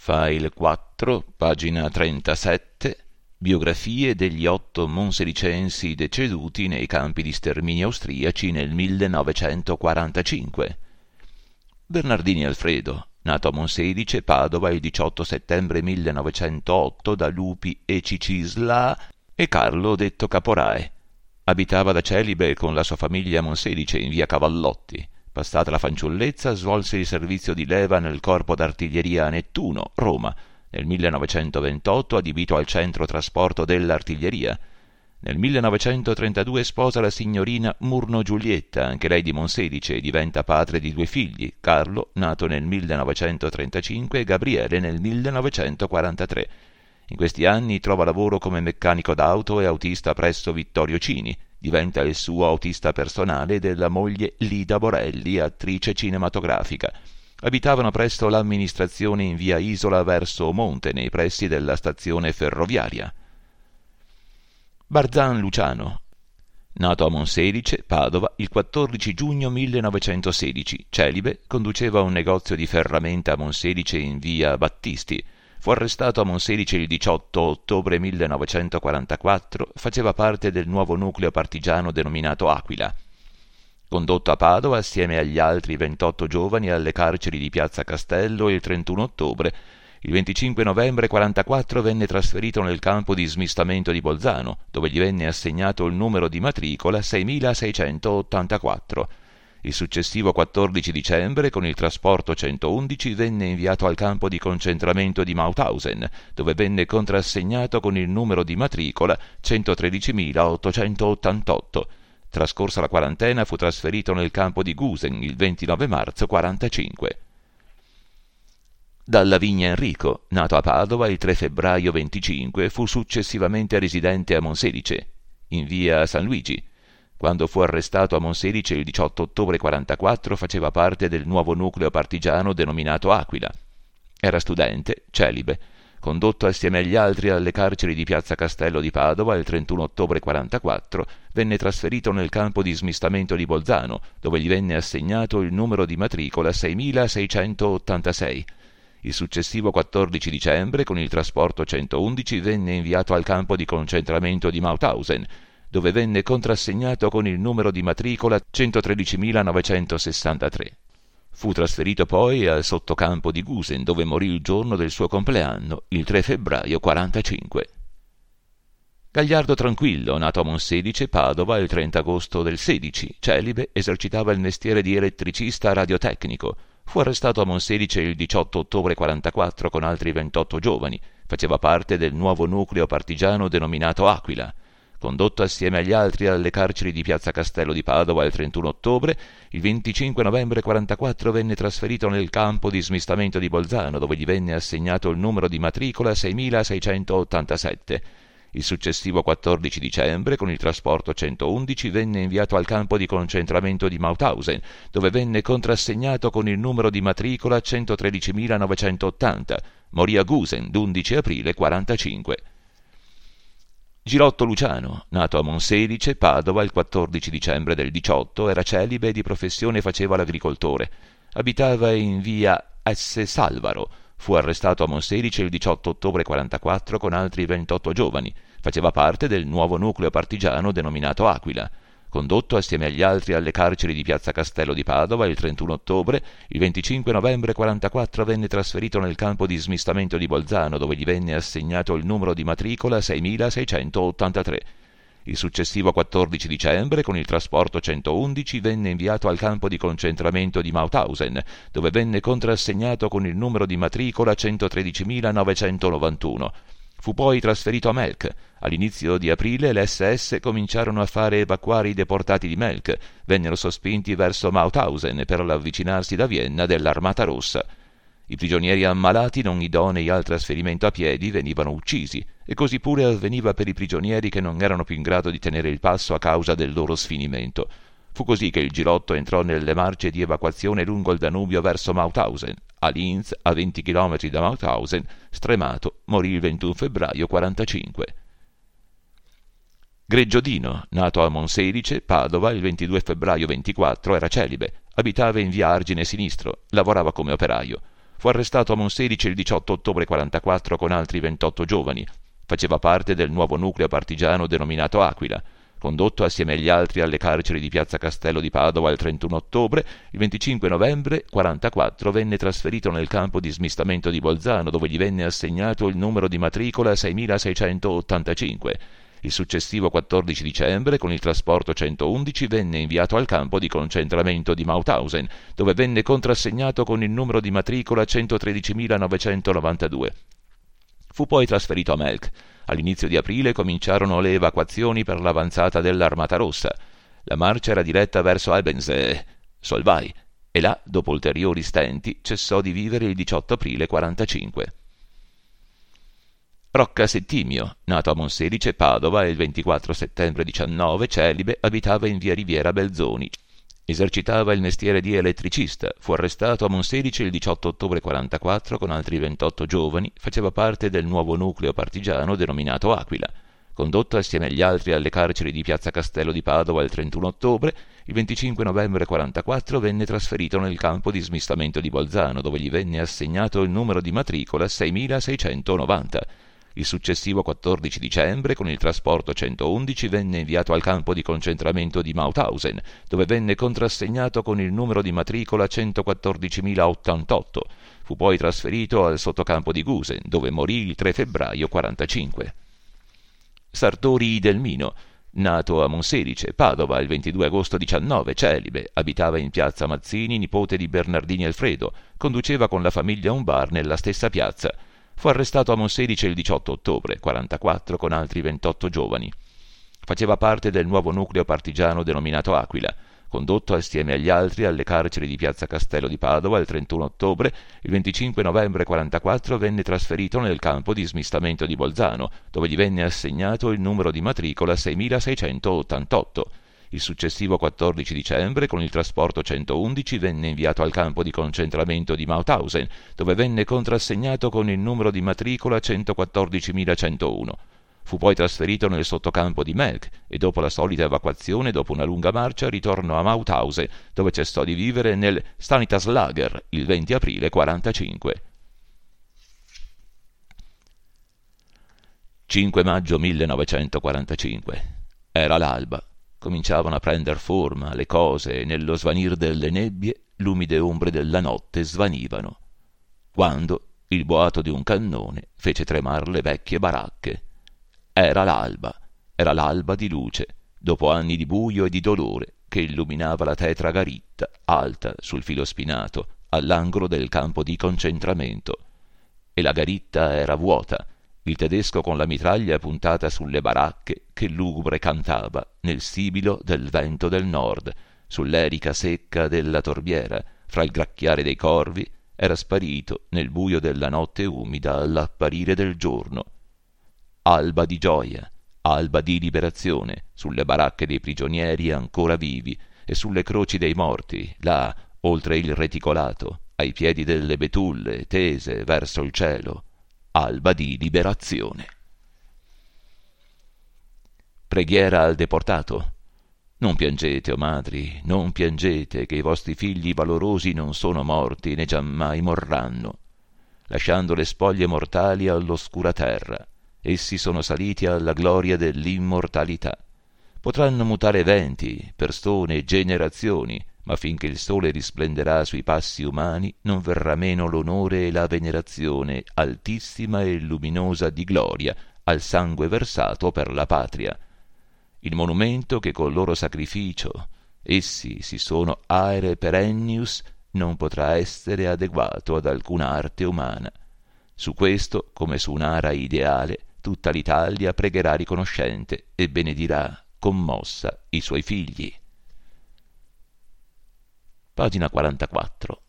File 4, pagina 37, biografie degli 8 monselicensi deceduti nei campi di sterminio austriaci nel 1945. Bernardini Alfredo, nato a Monselice, Padova, il 18 settembre 1908 da Lupi e Cicisla e Carlo detto Caporae. Abitava da celibe con la sua famiglia a Monselice in via Cavallotti. Passata la fanciullezza, svolse il servizio di leva nel corpo d'artiglieria a Nettuno, Roma. Nel 1928 adibito al centro trasporto dell'artiglieria. Nel 1932 sposa la signorina Murno Giulietta, anche lei di Monselice, e diventa padre di 2 figli, Carlo, nato nel 1935, e Gabriele nel 1943. In questi anni trova lavoro come meccanico d'auto e autista presso Vittorio Cini. Diventa il suo autista personale della moglie Lida Borelli, attrice cinematografica. Abitavano presso l'amministrazione in via Isola verso Monte, nei pressi della stazione ferroviaria. Barzan Luciano, nato a Monselice, Padova, il 14 giugno 1916, celibe, conduceva un negozio di ferramenta a Monselice in via Battisti. Fu arrestato a Monselice il 18 ottobre 1944, faceva parte del nuovo nucleo partigiano denominato Aquila. Condotto a Padova assieme agli altri 28 giovani alle carceri di Piazza Castello il 31 ottobre, il 25 novembre 1944 venne trasferito nel campo di smistamento di Bolzano, dove gli venne assegnato il numero di matricola 6684. Il successivo 14 dicembre, con il trasporto 111, venne inviato al campo di concentramento di Mauthausen, dove venne contrassegnato con il numero di matricola 113.888. Trascorsa la quarantena, fu trasferito nel campo di Gusen il 29 marzo 1945. Dalla Vigna Enrico, nato a Padova il 3 febbraio 25, fu successivamente residente a Monselice, in via San Luigi. Quando fu arrestato a Monselice il 18 ottobre 1944 faceva parte del nuovo nucleo partigiano denominato Aquila. Era studente, celibe. Condotto assieme agli altri alle carceri di Piazza Castello di Padova il 31 ottobre 1944, venne trasferito nel campo di smistamento di Bolzano, dove gli venne assegnato il numero di matricola 6686. Il successivo 14 dicembre, con il trasporto 111, venne inviato al campo di concentramento di Mauthausen, dove venne contrassegnato con il numero di matricola 113.963. Fu trasferito poi al sottocampo di Gusen, dove morì il giorno del suo compleanno, il 3 febbraio 1945. Gagliardo Tranquillo, nato a Monselice, Padova, il 30 agosto del 16, celibe, esercitava il mestiere di elettricista radiotecnico. Fu arrestato a Monselice il 18 ottobre 1944 con altri 28 giovani. Faceva parte del nuovo nucleo partigiano denominato Aquila. Condotto assieme agli altri alle carceri di Piazza Castello di Padova il 31 ottobre, il 25 novembre 1944 venne trasferito nel campo di smistamento di Bolzano, dove gli venne assegnato il numero di matricola 6687. Il successivo 14 dicembre, con il trasporto 111, venne inviato al campo di concentramento di Mauthausen, dove venne contrassegnato con il numero di matricola 113.980. Morì a Gusen l'11 aprile 1945. Girotto Luciano, nato a Monselice, Padova, il 14 dicembre del 18, era celibe e di professione faceva l'agricoltore. Abitava in via S. Salvaro. Fu arrestato a Monselice il 18 ottobre 1944 con altri 28 giovani. Faceva parte del nuovo nucleo partigiano denominato Aquila. Condotto assieme agli altri alle carceri di Piazza Castello di Padova il 31 ottobre, il 25 novembre 1944 venne trasferito nel campo di smistamento di Bolzano, dove gli venne assegnato il numero di matricola 6683. Il successivo 14 dicembre, con il trasporto 111, venne inviato al campo di concentramento di Mauthausen, dove venne contrassegnato con il numero di matricola 113.991. Fu poi trasferito a Melk. All'inizio di aprile le SS cominciarono a fare evacuare i deportati di Melk. Vennero sospinti verso Mauthausen per l'avvicinarsi da Vienna dell'Armata Rossa. I prigionieri ammalati non idonei al trasferimento a piedi venivano uccisi, e così pure avveniva per i prigionieri che non erano più in grado di tenere il passo a causa del loro sfinimento. Fu così che il Girotto entrò nelle marce di evacuazione lungo il Danubio verso Mauthausen. A Linz, a 20 km da Mauthausen, stremato, morì il 21 febbraio 1945. Greggiodino, nato a Monselice, Padova, il 22 febbraio 1924, era celibe. Abitava in via Argine Sinistro, lavorava come operaio. Fu arrestato a Monselice il 18 ottobre 44 con altri 28 giovani. Faceva parte del nuovo nucleo partigiano denominato Aquila. Condotto assieme agli altri alle carceri di Piazza Castello di Padova il 31 ottobre, il 25 novembre 44 venne trasferito nel campo di smistamento di Bolzano, dove gli venne assegnato il numero di matricola 6685. Il successivo 14 dicembre, con il trasporto 111, venne inviato al campo di concentramento di Mauthausen, dove venne contrassegnato con il numero di matricola 113.992. Fu poi trasferito a Melk. All'inizio di aprile cominciarono le evacuazioni per l'avanzata dell'Armata Rossa. La marcia era diretta verso Ebensee, Solvay, e là, dopo ulteriori stenti, cessò di vivere il 18 aprile 45. Rocca Settimio, nato a Monselice, Padova, il 24 settembre 19, celibe, abitava in via Riviera Belzoni. Esercitava il mestiere di elettricista, fu arrestato a Monselice il 18 ottobre 44 con altri 28 giovani, faceva parte del nuovo nucleo partigiano denominato Aquila. Condotto assieme agli altri alle carceri di Piazza Castello di Padova il 31 ottobre, il 25 novembre 44 venne trasferito nel campo di smistamento di Bolzano, dove gli venne assegnato il numero di matricola 6690. Il successivo 14 dicembre, con il trasporto 111, venne inviato al campo di concentramento di Mauthausen, dove venne contrassegnato con il numero di matricola 114.088. Fu poi trasferito al sottocampo di Gusen, dove morì il 3 febbraio 45. Sartori Delmino, nato a Monselice, Padova, il 22 agosto 19, celibe, abitava in piazza Mazzini, nipote di Bernardini Alfredo, conduceva con la famiglia un bar nella stessa piazza. Fu arrestato a Monselice il 18 ottobre 44 con altri 28 giovani. Faceva parte del nuovo nucleo partigiano denominato Aquila. Condotto assieme agli altri alle carceri di Piazza Castello di Padova il 31 ottobre, il 25 novembre 44 venne trasferito nel campo di smistamento di Bolzano, dove gli venne assegnato il numero di matricola 6688. Il successivo 14 dicembre, con il trasporto 111, venne inviato al campo di concentramento di Mauthausen, dove venne contrassegnato con il numero di matricola 114.101. Fu poi trasferito nel sottocampo di Melk e dopo la solita evacuazione, dopo una lunga marcia, ritornò a Mauthausen, dove cessò di vivere nel Stanislaslager il 20 aprile 45. 5 maggio 1945. Era l'alba. Cominciavano a prender forma le cose e nello svanir delle nebbie l'umide ombre della notte svanivano, quando il boato di un cannone fece tremar le vecchie baracche. Era l'alba di luce, dopo anni di buio e di dolore, che illuminava la tetra garitta, alta sul filo spinato, all'angolo del campo di concentramento. E la garitta era vuota, il tedesco con la mitraglia puntata sulle baracche che lugubre cantava nel sibilo del vento del nord, sull'erica secca della torbiera, fra il gracchiare dei corvi, era sparito nel buio della notte umida all'apparire del giorno. Alba di gioia, alba di liberazione, sulle baracche dei prigionieri ancora vivi e sulle croci dei morti, là, oltre il reticolato, ai piedi delle betulle tese verso il cielo. Alba di liberazione. Preghiera al deportato. Non piangete, o madri, non piangete, che i vostri figli valorosi non sono morti né giammai morranno. Lasciando le spoglie mortali all'oscura terra, essi sono saliti alla gloria dell'immortalità. Potranno mutare venti, persone e generazioni, ma finché il sole risplenderà sui passi umani non verrà meno l'onore e la venerazione altissima e luminosa di gloria al sangue versato per la patria. Il monumento che col loro sacrificio essi si sono aere perennius non potrà essere adeguato ad alcuna arte umana. Su questo, come su un'ara ideale, tutta l'Italia pregherà riconoscente e benedirà commossa i suoi figli. Pagina 44.